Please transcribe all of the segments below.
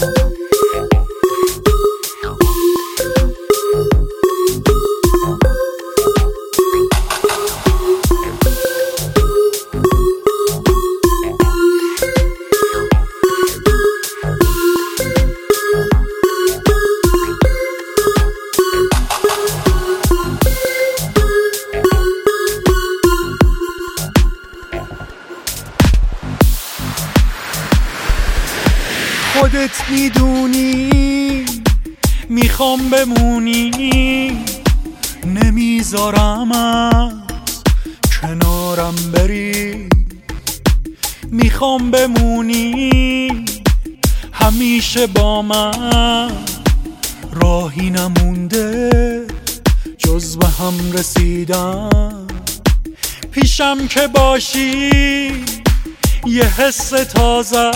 خودت میدونی میخوام بمونی، نمیذارم از کنارم بری. میخوام بمونی همیشه با من، راهی نمونده جز به هم رسیدن. پیشم که باشی یه حس تازه،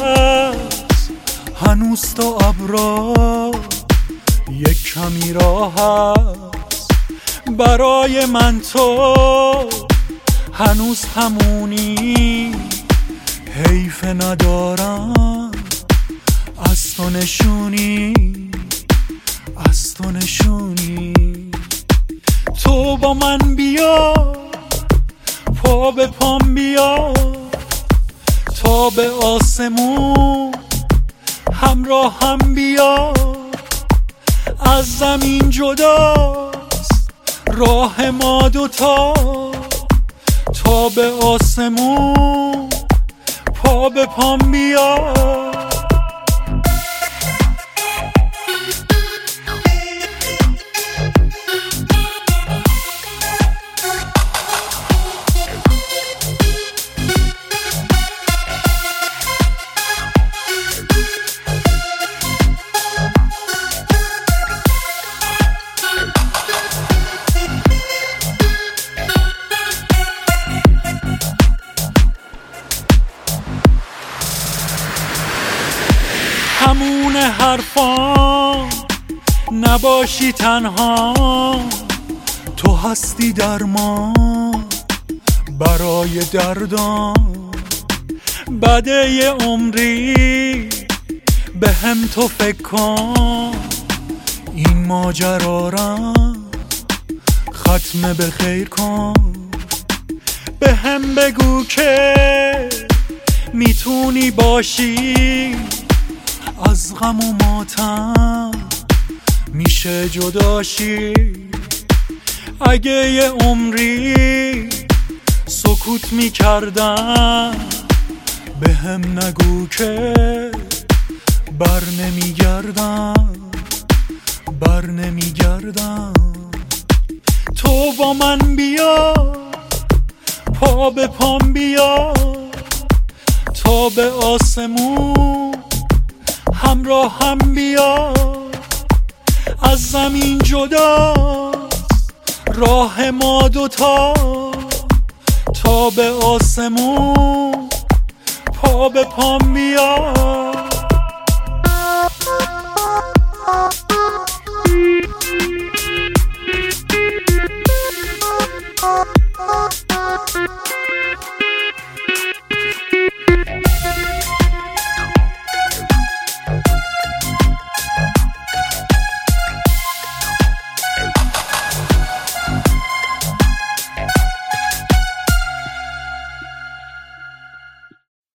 هنوز تا ابرا یک کمی راه هست. برای من تو هنوز همونی، حیف ندارم از تو نشونی، از تو نشونی. تو با من بیا، پا به پام بیا، تا به آسمون همراه هم بیا. از زمین جداست راه ما دوتا، تا به آسمون پا به پام بیا. همون حرفان نباشی تنها، تو هستی درمان برای دردان. بعد یه عمری به هم تو فکر کن، این ماجرارم ختم به خیر کن. به هم بگو که میتونی باشی، از غم و ماتم میشه جداشی. اگه یه عمری سکوت میکردم، به هم نگو که بر نمیگردم، بر نمیگردم. تو با من بیا، پا به پام بیا، تا به آسمون همراه هم بیا. از زمین جداست راه ما دوتا، تا به آسمون پا به پام بیا.